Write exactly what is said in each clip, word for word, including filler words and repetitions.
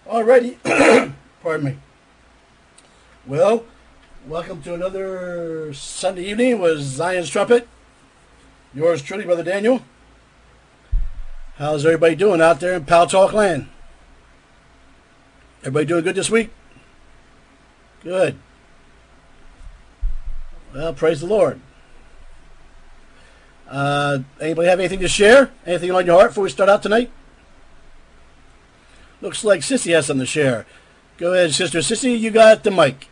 Alrighty, pardon me. Well, welcome to another Sunday evening with Zion's Trumpet. Yours truly, Brother Daniel. How's everybody doing out there in Pal Talk Land? Everybody doing good this week? Good. Well, praise the Lord. Uh, anybody have anything to share? Anything on your heart before we start out tonight? Looks like Sissy has something to share. Go ahead, Sister Sissy. You got the mic.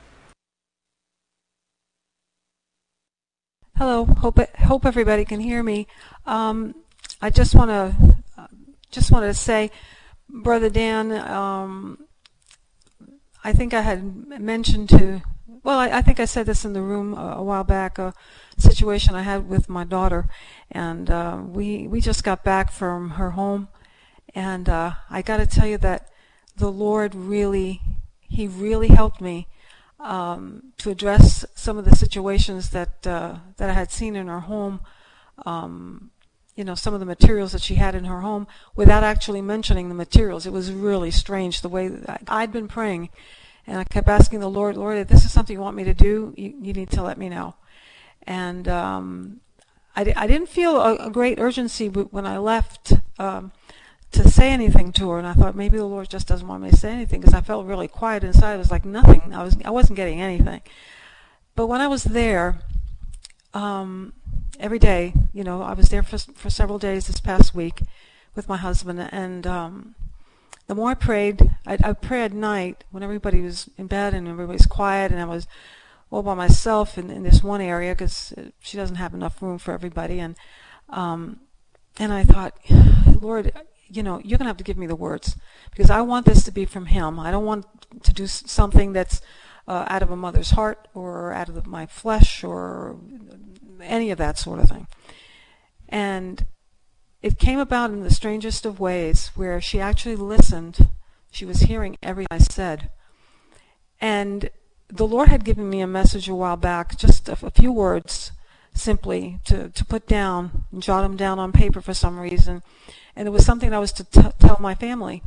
Hello. Hope hope everybody can hear me. Um, I just want to just wanted to say, Brother Dan. Um, I think I had mentioned to. Well, I, I think I said this in the room a, a while back. A situation I had with my daughter, and uh, we we just got back from her home. And uh, I got to tell you that the Lord really, He really helped me um, to address some of the situations that uh, that I had seen in her home. Um, you know, some of the materials that she had in her home, without actually mentioning the materials. It was really strange the way that I'd been praying, and I kept asking the Lord, Lord, if this is something you want me to do, you, you need to let me know. And um, I, I didn't feel a, a great urgency when I left. Um, to say anything to her, and I thought maybe the Lord just doesn't want me to say anything, because I felt really quiet inside. It was like nothing. I was I wasn't getting anything. But when I was there, um, every day, you know, I was there for for several days this past week with my husband, and um, the more I prayed, I I pray at night when everybody was in bed and everybody's quiet, and I was all by myself in, in this one area because she doesn't have enough room for everybody, and um, and I thought, Lord, you know, you're going to have to give me the words, because I want this to be from Him. I don't want to do something that's uh, out of a mother's heart or out of my flesh or any of that sort of thing. And it came about in the strangest of ways, where she actually listened. She was hearing everything I said. And the Lord had given me a message a while back, just a, a few words, simply to, to put down and jot them down on paper for some reason. And it was something I was to t- tell my family.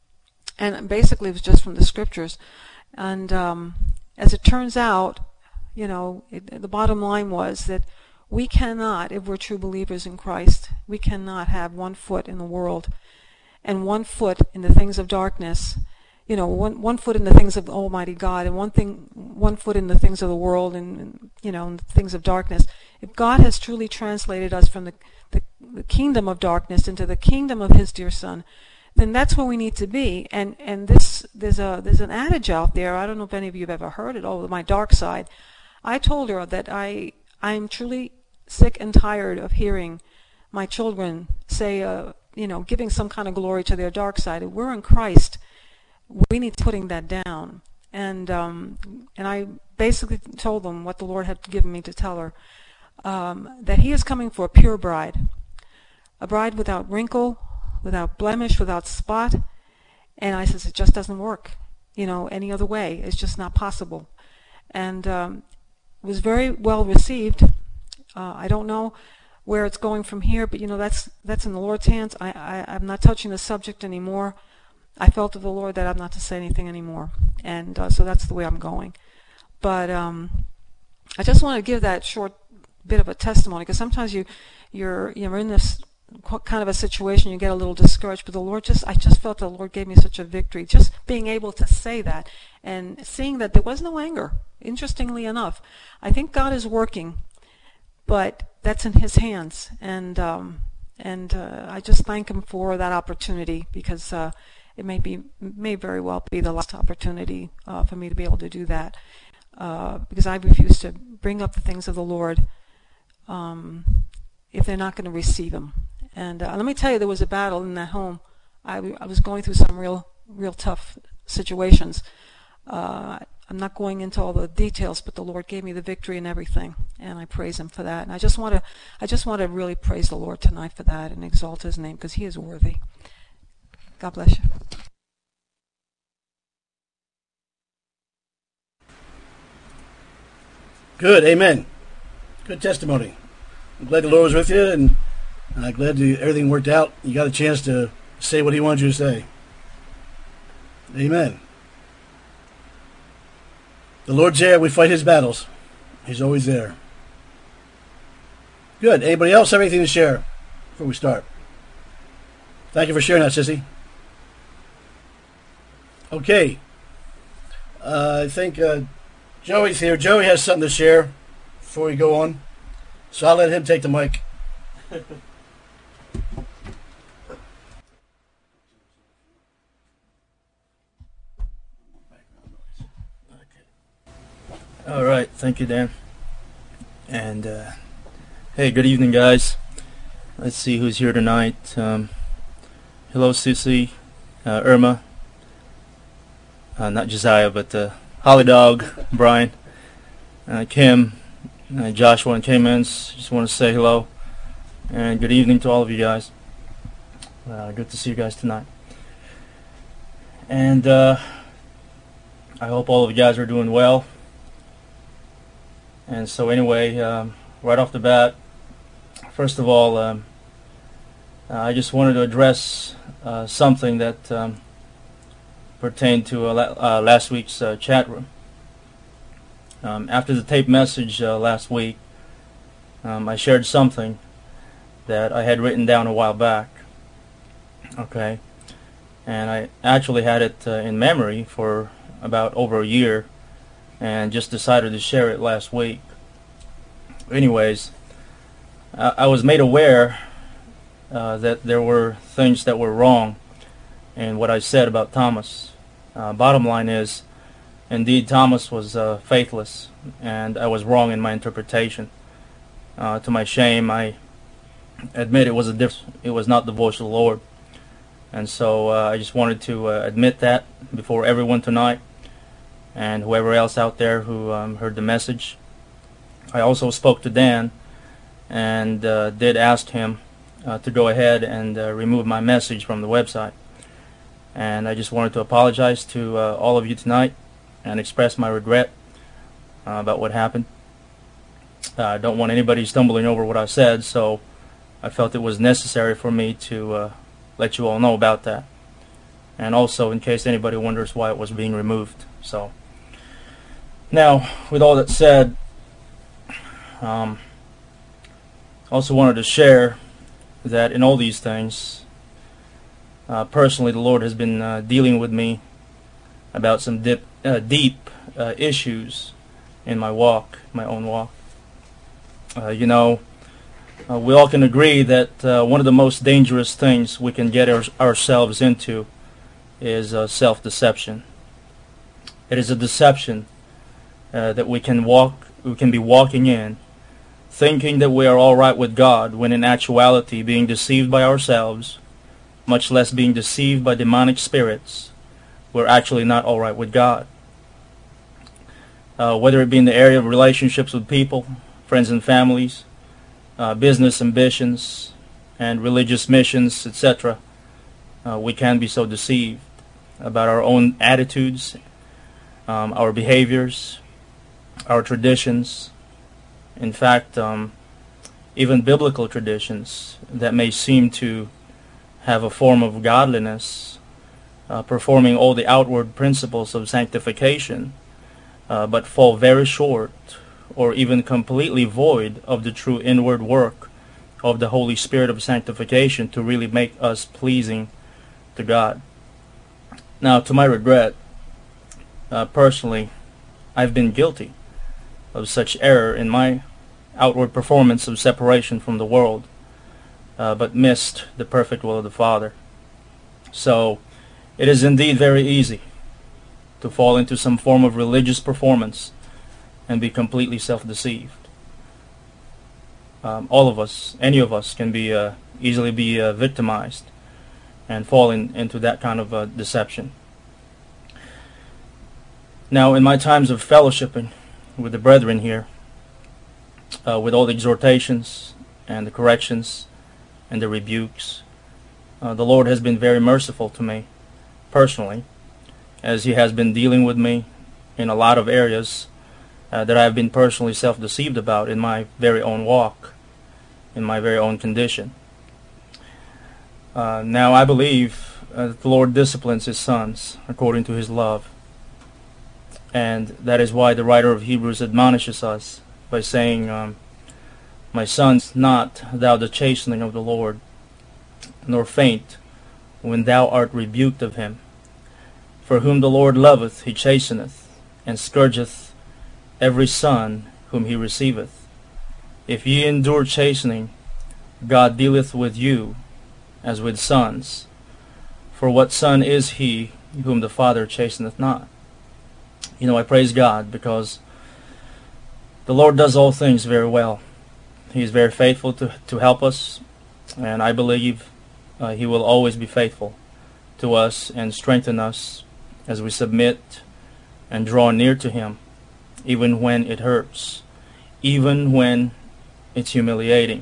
And basically it was just from the scriptures. And um, as it turns out, you know, it, the bottom line was that we cannot, if we're true believers in Christ, we cannot have one foot in the world and one foot in the things of darkness. You know, one one foot in the things of Almighty God and one thing, one foot in the things of the world and, and you know, and the things of darkness. If God has truly translated us from the, the the kingdom of darkness into the kingdom of His dear Son, then that's where we need to be. And and this there's a there's an adage out there. I don't know if any of you have ever heard it. Oh, my dark side. I told her that I I'm truly sick and tired of hearing my children say, uh, you know, giving some kind of glory to their dark side. If we're in Christ, we need to putting that down. And um, and I basically told them what the Lord had given me to tell her, um, that He is coming for a pure bride, a bride without wrinkle, without blemish, without spot. And I says, it just doesn't work, you know, any other way. It's just not possible. And um, it was very well received. Uh, I don't know where it's going from here, but you know, that's that's in the Lord's hands. I, I I'm not touching the subject anymore. I felt of the Lord that I'm not to say anything anymore, and uh, so that's the way I'm going. But um, I just want to give that short bit of a testimony, because sometimes you, you're you're in this kind of a situation, you get a little discouraged. But the Lord just, I just felt the Lord gave me such a victory, just being able to say that and seeing that there was no anger. Interestingly enough, I think God is working, but that's in His hands, and um, and uh, I just thank Him for that opportunity, because. Uh, It may be, may very well be the last opportunity uh, for me to be able to do that, uh, because I refuse to bring up the things of the Lord um, if they're not going to receive Him. And uh, let me tell you, there was a battle in that home. I, I was going through some real, real tough situations. Uh, I'm not going into all the details, but the Lord gave me the victory and everything, and I praise Him for that. And I just want to, I just want to really praise the Lord tonight for that and exalt His name, because He is worthy. God bless you. Good, amen. Good testimony. I'm glad the Lord was with you, and I'm glad that everything worked out. You got a chance to say what He wanted you to say. Amen. The Lord's there. We fight his battles. He's always there. Good. Anybody else have anything to share before we start? Thank you for sharing that, Sissy. Okay. Uh, I think uh, Joey's here. Joey has something to share before we go on. So I'll let him take the mic. All right, thank you, Dan. And uh, hey, good evening, guys. Let's see who's here tonight. Um, hello, Sissy, uh, Irma, uh, not Josiah, but uh, Holly Dog, Brian, uh, Kim, uh, Joshua, and K-Mans. Just want to say hello and good evening to all of you guys. Uh, good to see you guys tonight. And uh, I hope all of you guys are doing well. And so anyway, um, right off the bat, first of all, um, uh, I just wanted to address uh, something that um, pertained to uh, la uh, last week's uh, chat room. Um, after the tape message uh, last week, um, I shared something that I had written down a while back. Okay, and I actually had it uh, in memory for about over a year, and just decided to share it last week. Anyways, I, I was made aware uh, that there were things that were wrong in what I said about Thomas. Uh, bottom line is, indeed, Thomas was uh, faithless, and I was wrong in my interpretation. Uh, to my shame, I admit it was a diff it was not the voice of the Lord, and so uh, I just wanted to uh, admit that before everyone tonight, and whoever else out there who um, heard the message. I also spoke to Dan and uh, did ask him uh, to go ahead and uh, remove my message from the website. And I just wanted to apologize to uh, all of you tonight and express my regret uh, about what happened. Uh, I don't want anybody stumbling over what I said, so I felt it was necessary for me to uh, let you all know about that. And also in case anybody wonders why it was being removed. So now, with all that said, um, also wanted to share that in all these things, uh, personally, the Lord has been uh, dealing with me about some dip, uh, deep uh, issues in my walk, my own walk. Uh, you know, uh, we all can agree that uh, one of the most dangerous things we can get our, ourselves into is uh, self-deception. It is a deception uh, that we can walk, we can be walking in, thinking that we are all right with God, when in actuality being deceived by ourselves, much less being deceived by demonic spirits, we're actually not all right with God. Uh, whether it be in the area of relationships with people, friends and families, uh, business ambitions, and religious missions, et cetera, uh, we can be so deceived about our own attitudes, um, our behaviors, our traditions. In fact, um, even biblical traditions that may seem to have a form of godliness, uh, performing all the outward principles of sanctification, uh, but fall very short or even completely void of the true inward work of the Holy Spirit of sanctification to really make us pleasing to God. Now, to my regret, uh, personally, I've been guilty of such error in my outward performance of separation from the world, uh, but missed the perfect will of the Father. So, it is indeed very easy to fall into some form of religious performance and be completely self-deceived. Um, all of us, any of us, can be uh, easily be uh, victimized and fall in, into that kind of uh, deception. Now, in my times of fellowshipping with the brethren here, uh, with all the exhortations and the corrections and the rebukes, uh, the Lord has been very merciful to me personally, as He has been dealing with me in a lot of areas uh, that I have been personally self-deceived about in my very own walk, in my very own condition. Uh, now, I believe uh, the Lord disciplines his sons according to his love. And that is why the writer of Hebrews admonishes us by saying, um, my sons, not thou the chastening of the Lord, nor faint when thou art rebuked of him. For whom the Lord loveth he chasteneth, and scourgeth every son whom he receiveth. If ye endure chastening, God dealeth with you as with sons. For what son is he whom the Father chasteneth not? You know, I praise God because the Lord does all things very well. He is very faithful to, to help us, and I believe uh, he will always be faithful to us and strengthen us as we submit and draw near to him, even when it hurts, even when it's humiliating.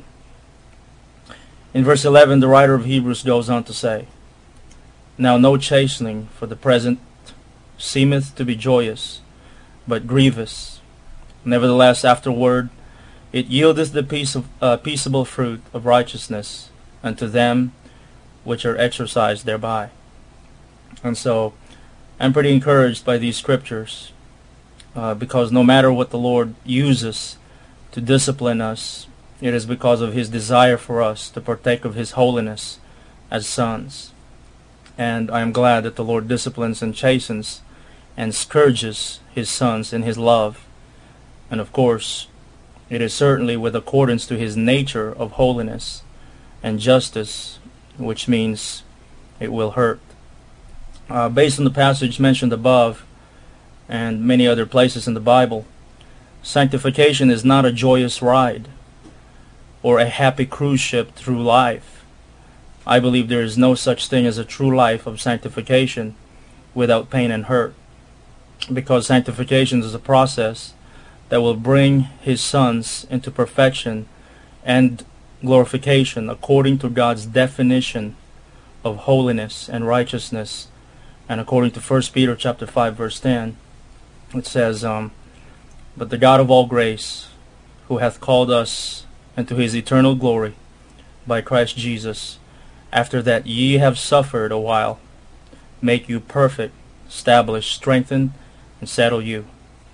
In verse eleven, the writer of Hebrews goes on to say, now no chastening for the present seemeth to be joyous, but grievous. Nevertheless, afterward it yieldeth the peace of, uh, peaceable fruit of righteousness unto them which are exercised thereby. And so, I'm pretty encouraged by these scriptures, uh, because no matter what the Lord uses to discipline us, it is because of his desire for us to partake of his holiness as sons. And I am glad that the Lord disciplines and chastens and scourges his sons in his love. And of course, it is certainly with accordance to his nature of holiness and justice, which means it will hurt. Uh, based on the passage mentioned above and many other places in the Bible, sanctification is not a joyous ride or a happy cruise ship through life. I believe there is no such thing as a true life of sanctification without pain and hurt, because sanctification is a process that will bring his sons into perfection and glorification according to God's definition of holiness and righteousness. And according to First Peter chapter five verse ten, it says, um, but the God of all grace, who hath called us into his eternal glory by Christ Jesus, after that ye have suffered a while, make you perfect, establish, strengthen, and settle you.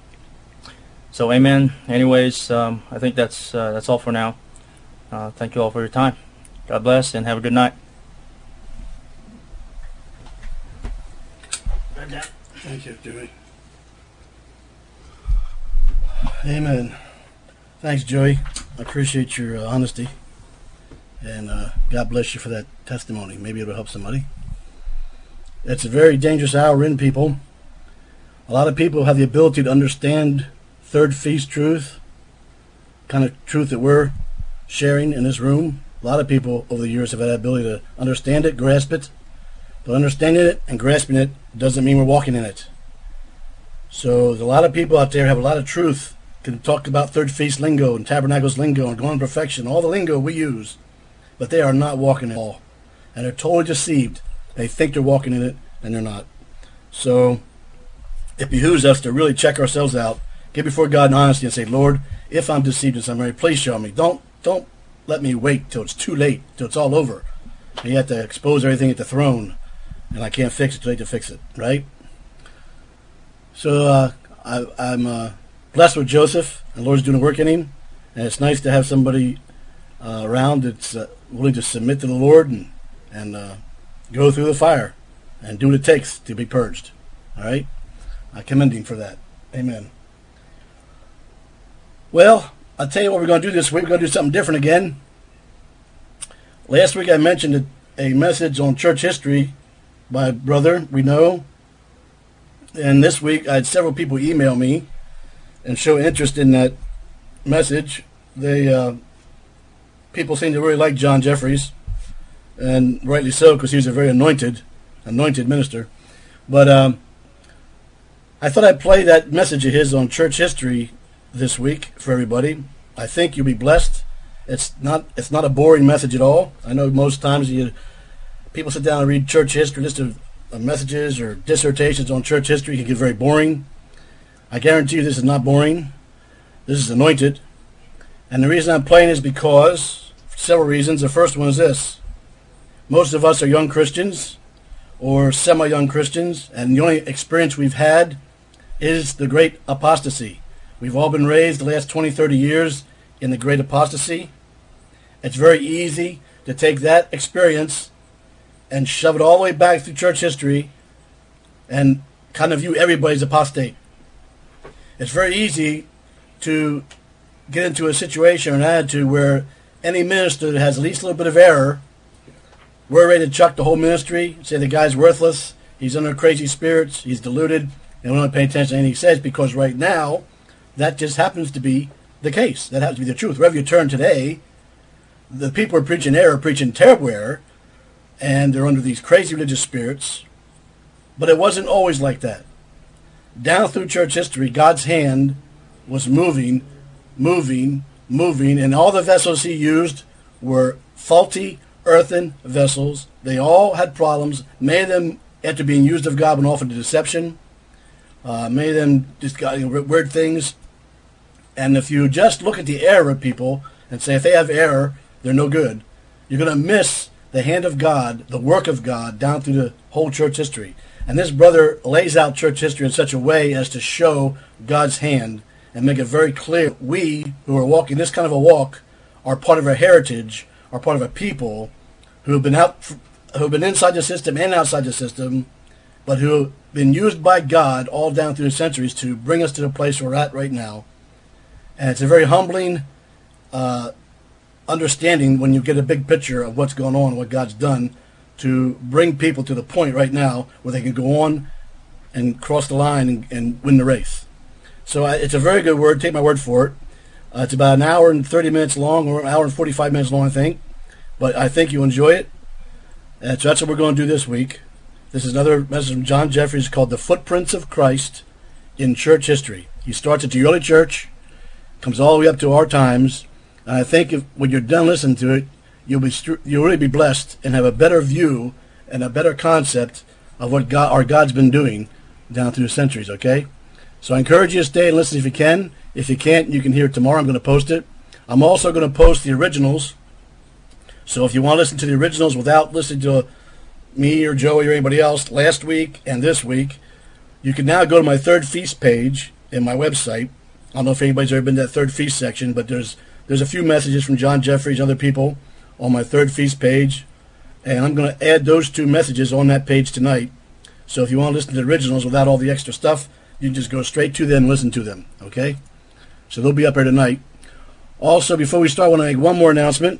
So amen. Anyways, um, I think that's uh, that's all for now. Uh, thank you all for your time. God bless and have a good night. Thank you, Joey. Amen. Thanks, Joey. I appreciate your uh, honesty. And uh, God bless you for that testimony. Maybe it'll help somebody. It's a very dangerous hour in, people. A lot of people have the ability to understand third feast truth, kind of truth that we're sharing in this room. A lot of people over the years have had the ability to understand it, grasp it. But understanding it and grasping it doesn't mean we're walking in it. So there's a lot of people out there who have a lot of truth, can talk about third feast lingo and tabernacles lingo and going to perfection, all the lingo we use, but they are not walking in it all. And they're totally deceived. They think they're walking in it, and they're not. So it behooves us to really check ourselves out, get before God in honesty and say, Lord, if I'm deceived in some way, please show me. Don't don't let me wait till it's too late, till it's all over. And you have to expose everything at the throne, and I can't fix it, too late to fix it, right? So uh, I, I'm uh, blessed with Joseph, and the Lord's doing a work in him, and it's nice to have somebody uh, around that's uh, willing to submit to the Lord and, and uh, go through the fire and do what it takes to be purged, all right? I commend him for that. Amen. Well, I'll tell you what we're going to do this week. We're going to do something different again. Last week I mentioned a, a message on church history by a brother we know. And this week I had several people email me and show interest in that message. They uh, people seem to really like John Jeffries, and rightly so, because he's a very anointed, anointed minister. But um, I thought I'd play that message of his on church history this week for everybody. I think you'll be blessed. It's not it's not a boring message at all. I know most times you people sit down and read church history, list of uh, messages or dissertations on church history can get very boring. I guarantee you this is not boring. This is anointed. And the reason I'm playing is because, for several reasons. The first one is this. Most of us are young Christians. or semi-young Christians, and the only experience we've had is the great apostasy. We've all been raised the last twenty, thirty years in the great apostasy. It's very easy to take that experience and shove it all the way back through church history and kind of view everybody as apostate. It's very easy to get into a situation or an attitude where any minister that has at least a little bit of error, we're ready to chuck the whole ministry, say the guy's worthless, he's under crazy spirits, he's deluded, and we don't pay attention to anything he says, because right now, that just happens to be the case. That happens to be the truth. Wherever you turn today, the people are preaching error, preaching terrible error, and they're under these crazy religious spirits. But it wasn't always like that. Down through church history, God's hand was moving, moving, moving, and all the vessels he used were faulty earthen vessels. They all had problems. Many of them, after being used of God, went off into deception. Uh, many of them just got, you know, weird things. And if you just look at the error of people and say if they have error, they're no good, you're going to miss the hand of God, the work of God, down through the whole church history. And this brother lays out church history in such a way as to show God's hand and make it very clear. We who are walking this kind of a walk are part of a heritage, are part of a people who have been out, who have been inside the system and outside the system, but who have been used by God all down through the centuries to bring us to the place we're at right now. And it's a very humbling uh, understanding when you get a big picture of what's going on, what God's done to bring people to the point right now where they can go on and cross the line and, and win the race. So uh, it's a very good word. Take my word for it. Uh, it's about an hour and thirty minutes long, or an hour and forty-five minutes long, I think. But I think you'll enjoy it. And so that's what we're going to do this week. This is another message from John Jeffries called The Footprints of Christ in Church History. He starts at the early church, comes all the way up to our times. And I think if, when you're done listening to it, you'll be you'll really be blessed and have a better view and a better concept of what God, our God's been doing down through the centuries, okay? So I encourage you to stay and listen if you can. If you can't, you can hear it tomorrow. I'm going to post it. I'm also going to post the originals. So if you want to listen to the originals without listening to me or Joey or anybody else last week and this week, you can now go to my third feast page in my website. I don't know if anybody's ever been to that third feast section, but there's there's a few messages from John Jeffries and other people on my third feast page, and I'm going to add those two messages on that page tonight. So if you want to listen to the originals without all the extra stuff, you can just go straight to them and listen to them, okay? So they'll be up there tonight. Also, before we start, I want to make one more announcement.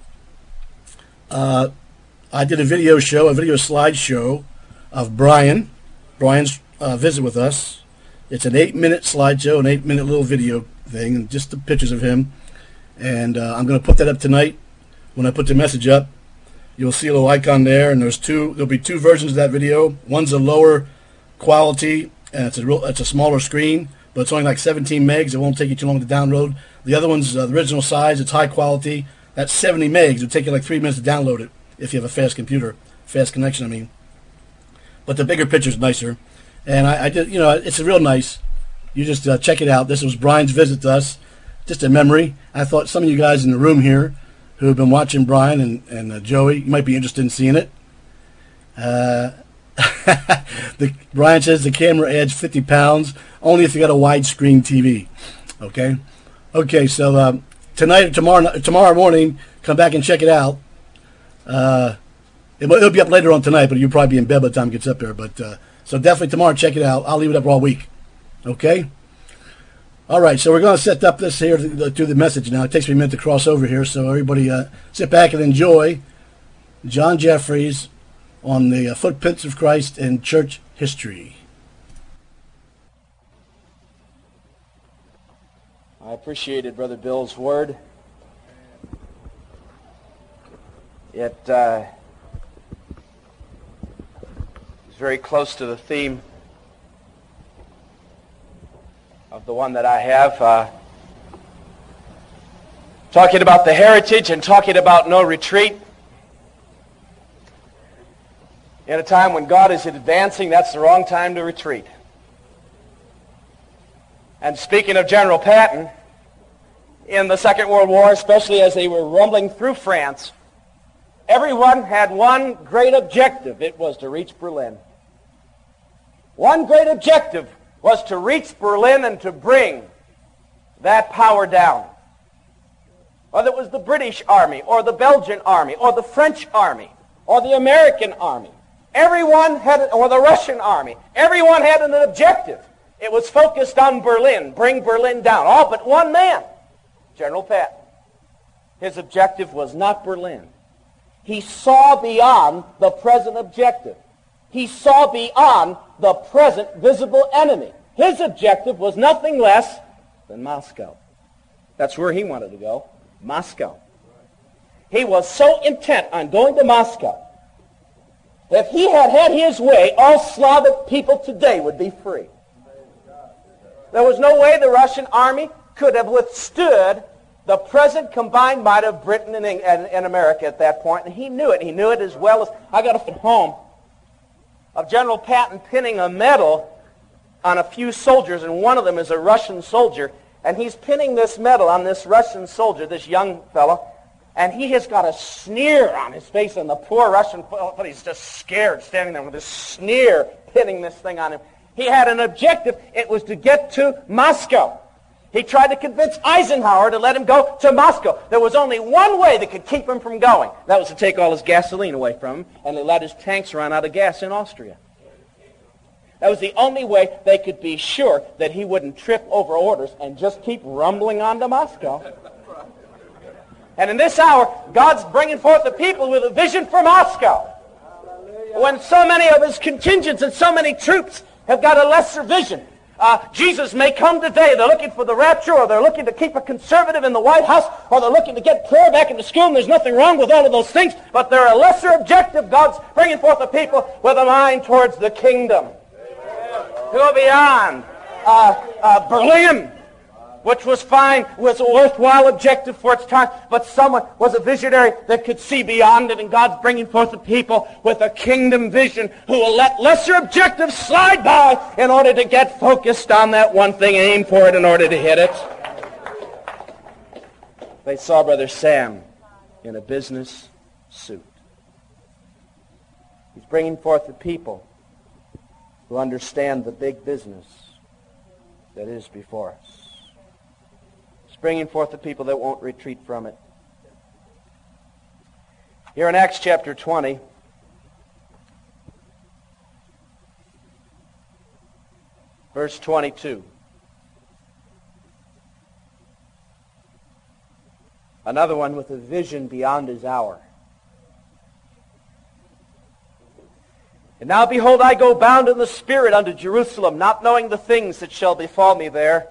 Uh, I did a video show, a video slideshow of Brian, Brian's uh, visit with us. It's an eight-minute slideshow, an eight-minute little video thing, and just the pictures of him. And uh, I'm going to put that up tonight. When I put the message up, you'll see a little icon there, and there's two. There'll be two versions of that video. One's a lower quality, and it's a real, it's a smaller screen, but it's only like seventeen megs. It won't take you too long to download. The other one's uh, the original size. It's high quality. That's seventy megs. It'll take you like three minutes to download it if you have a fast computer, fast connection, I mean. But the bigger picture's nicer, and I, I did, you know, it's real nice. You just uh, check it out. This was Brian's visit to us. Just a memory. I thought some of you guys in the room here who have been watching Brian and, and uh, Joey, you might be interested in seeing it. Uh, the, Brian says the camera adds fifty pounds, only if you got a widescreen T V. Okay? Okay, so uh, tonight or tomorrow, tomorrow morning, come back and check it out. Uh, it, it'll be up later on tonight, but you'll probably be in bed by the time it gets up there. But uh, so definitely tomorrow, check it out. I'll leave it up all week. Okay? All right, so we're going to set up this here to do the message now. It takes me a minute to cross over here, so everybody uh, sit back and enjoy John Jeffries on the uh, Footprints of Christ in Church History. I appreciated Brother Bill's word. It uh, is very close to the theme of the one that I have, uh, talking about the heritage and talking about no retreat. In a time when God is advancing, that's the wrong time to retreat. And speaking of General Patton, in the Second World War, especially as they were rumbling through France, Everyone had one great objective. It was to reach Berlin. One great objective was to reach Berlin and to bring that power down. Whether it was the British Army or the Belgian Army or the French Army or the American Army. Everyone had, or the Russian Army. Everyone had an objective. It was focused on Berlin, bring Berlin down. All but one man, General Patton. His objective was not Berlin. He saw beyond the present objective. He saw beyond the present visible enemy. His objective was nothing less than Moscow. That's where he wanted to go, Moscow. He was so intent on going to Moscow that if he had had his way, all Slavic people today would be free. There was no way the Russian army could have withstood the present combined might of Britain and, and, and America at that point, and he knew it. He knew it as well as... I got a phone home of General Patton pinning a medal on a few soldiers, and one of them is a Russian soldier, and he's pinning this medal on this Russian soldier, this young fellow, and he has got a sneer on his face, and the poor Russian fellow, he's just scared, standing there with this sneer pinning this thing on him. He had an objective. It was to get to Moscow. He tried to convince Eisenhower to let him go to Moscow. There was only one way that could keep him from going. That was to take all his gasoline away from him and they let his tanks run out of gas in Austria. That was the only way they could be sure that he wouldn't trip over orders and just keep rumbling on to Moscow. And in this hour, God's bringing forth the people with a vision for Moscow. When so many of his contingents and so many troops have got a lesser vision. Uh, Jesus may come today. They're looking for the rapture, or they're looking to keep a conservative in the White House, or they're looking to get prayer back into school, and there's nothing wrong with all of those things, but they're a lesser objective. God's bringing forth the people with a mind towards the kingdom. To go beyond uh, uh, Berlin, which was fine, was a worthwhile objective for its time, but someone was a visionary that could see beyond it, and God's bringing forth the people with a kingdom vision who will let lesser objectives slide by in order to get focused on that one thing and aim for it in order to hit it. They saw Brother Sam in a business suit. He's bringing forth the people who understand the big business that is before us. Bringing forth the people that won't retreat from it. Here in Acts chapter twenty, verse twenty-two. Another one with a vision beyond his hour. And now behold, I go bound in the Spirit unto Jerusalem, not knowing the things that shall befall me there,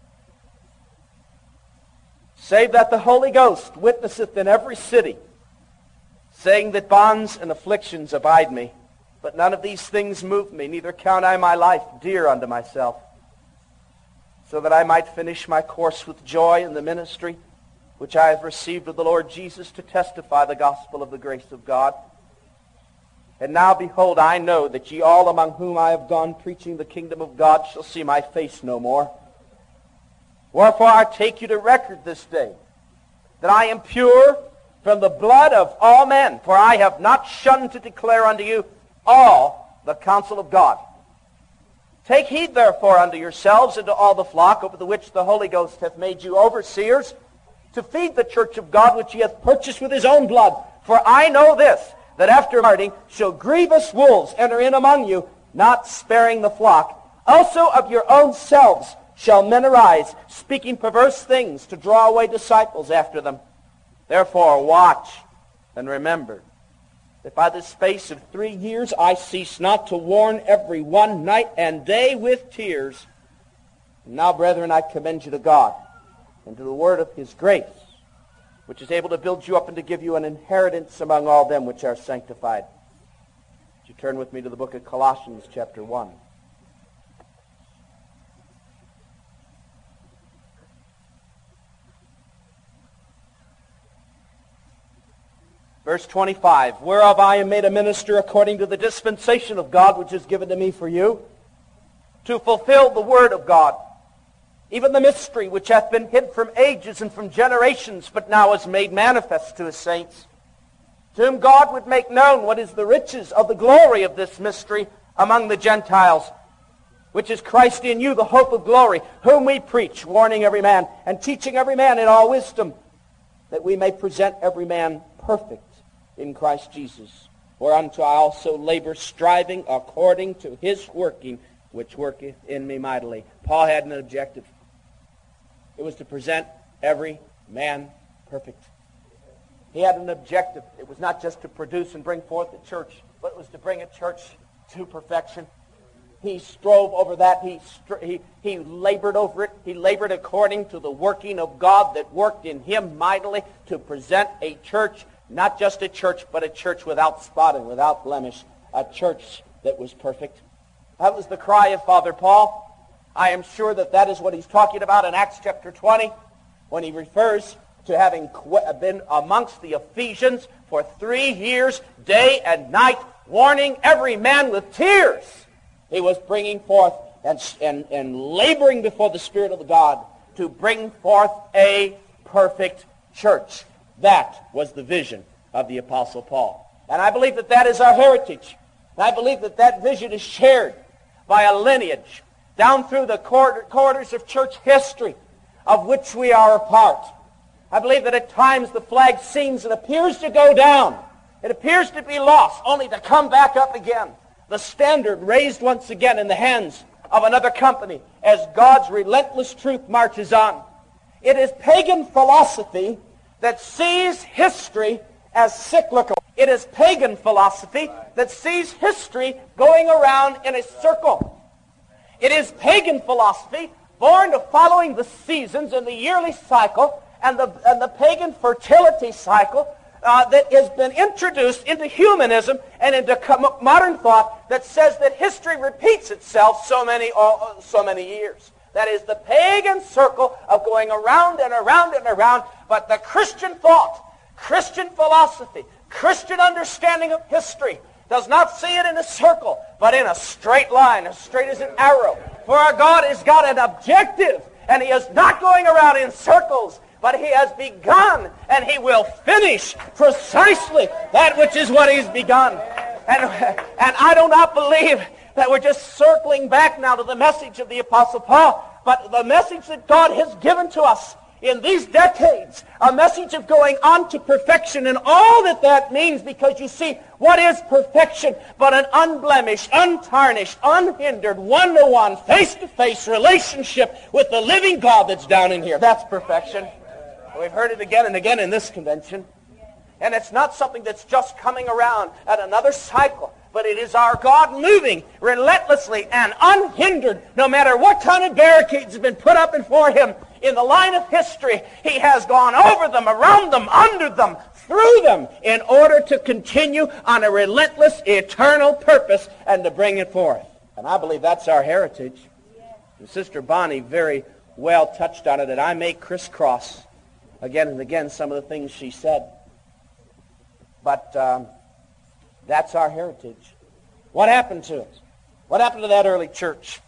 save that the Holy Ghost witnesseth in every city, saying that bonds and afflictions abide me. But none of these things move me, neither count I my life dear unto myself, so that I might finish my course with joy in the ministry which I have received of the Lord Jesus, to testify the gospel of the grace of God. And now, behold, I know that ye all among whom I have gone preaching the kingdom of God shall see my face no more. Wherefore I take you to record this day, that I am pure from the blood of all men, for I have not shunned to declare unto you all the counsel of God. Take heed therefore unto yourselves and to all the flock over the which the Holy Ghost hath made you overseers, to feed the church of God which he hath purchased with his own blood. For I know this, that after parting shall grievous wolves enter in among you, not sparing the flock. Also of your own selves shall men arise, speaking perverse things, to draw away disciples after them. Therefore watch and remember that by the space of three years I cease not to warn every one night and day with tears. And now, brethren, I commend you to God and to the word of his grace, which is able to build you up and to give you an inheritance among all them which are sanctified. Would you turn with me to the book of Colossians chapter one. Verse twenty-five, whereof I am made a minister according to the dispensation of God which is given to me for you, to fulfill the word of God, even the mystery which hath been hid from ages and from generations, but now is made manifest to his saints, to whom God would make known what is the riches of the glory of this mystery among the Gentiles, which is Christ in you, the hope of glory, whom we preach, warning every man, and teaching every man in all wisdom, that we may present every man perfect in Christ Jesus. Whereunto I also labor, striving according to his working, which worketh in me mightily. Paul had an objective. It was to present every man perfect. He had an objective. It was not just to produce and bring forth the church, but it was to bring a church to perfection. He strove over that. He, str- he, he labored over it. He labored according to the working of God that worked in him mightily to present a church, not just a church, but a church without spot and without blemish, a church that was perfect. That was the cry of Father Paul. I am sure that that is what he's talking about in Acts chapter twenty when he refers to having been amongst the Ephesians for three years, day and night, warning every man with tears. He was bringing forth and, and, and laboring before the Spirit of the God to bring forth a perfect church. That was the vision of the Apostle Paul. And I believe that that is our heritage. And I believe that that vision is shared by a lineage down through the corridors of church history of which we are a part. I believe that at times the flag seems and appears to go down. It appears to be lost, only to come back up again. The standard raised once again in the hands of another company as God's relentless truth marches on. It is pagan philosophy that sees history as cyclical. It is pagan philosophy that sees history going around in a circle. It is pagan philosophy born of following the seasons and the yearly cycle and the, and the pagan fertility cycle uh, that has been introduced into humanism and into modern thought that says that history repeats itself so many, uh, so many years. That is the pagan circle of going around and around and around. But the Christian thought, Christian philosophy, Christian understanding of history does not see it in a circle, but in a straight line, as straight as an arrow. For our God has got an objective, and he is not going around in circles, but he has begun, and he will finish precisely that which is what he's begun. And, and I do not believe that we're just circling back now to the message of the Apostle Paul, but the message that God has given to us in these decades, a message of going on to perfection and all that that means, because you see, what is perfection but an unblemished, untarnished, unhindered, one-to-one, face-to-face relationship with the living God that's down in here. That's perfection. We've heard it again and again in this convention. And it's not something that's just coming around at another cycle, but it is our God moving relentlessly and unhindered, no matter what kind of barricades have been put up before him. In the line of history, he has gone over them, around them, under them, through them, in order to continue on a relentless, eternal purpose and to bring it forth. And I believe that's our heritage. And Sister Bonnie very well touched on it, and I may crisscross again and again some of the things she said. But um, that's our heritage. What happened to it? What happened to that early church?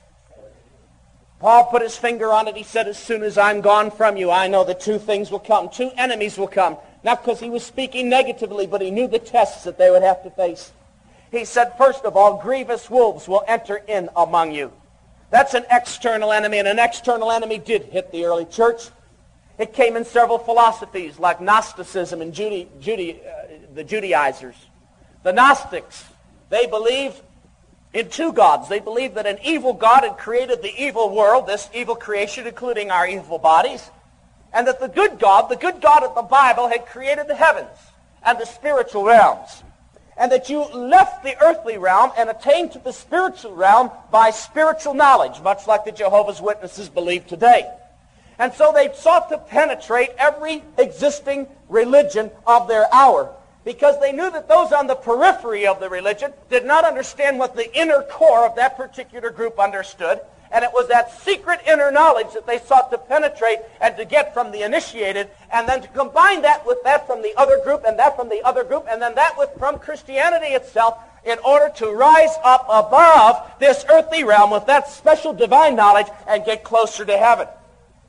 Paul put his finger on it. He said, as soon as I'm gone from you, I know that two things will come. Two enemies will come. Not because he was speaking negatively, but he knew the tests that they would have to face. He said, first of all, grievous wolves will enter in among you. That's an external enemy, and an external enemy did hit the early church. It came in several philosophies like Gnosticism and Jude, Jude, uh, the Judaizers. The Gnostics, they believed in two gods. They believed that an evil God had created the evil world, this evil creation, including our evil bodies, and that the good God, the good God of the Bible, had created the heavens and the spiritual realms, and that you left the earthly realm and attained to the spiritual realm by spiritual knowledge, much like the Jehovah's Witnesses believe today. And so they sought to penetrate every existing religion of their hour, because they knew that those on the periphery of the religion did not understand what the inner core of that particular group understood. And it was that secret inner knowledge that they sought to penetrate and to get from the initiated, and then to combine that with that from the other group, and that from the other group, and then that with from Christianity itself, in order to rise up above this earthly realm with that special divine knowledge and get closer to heaven.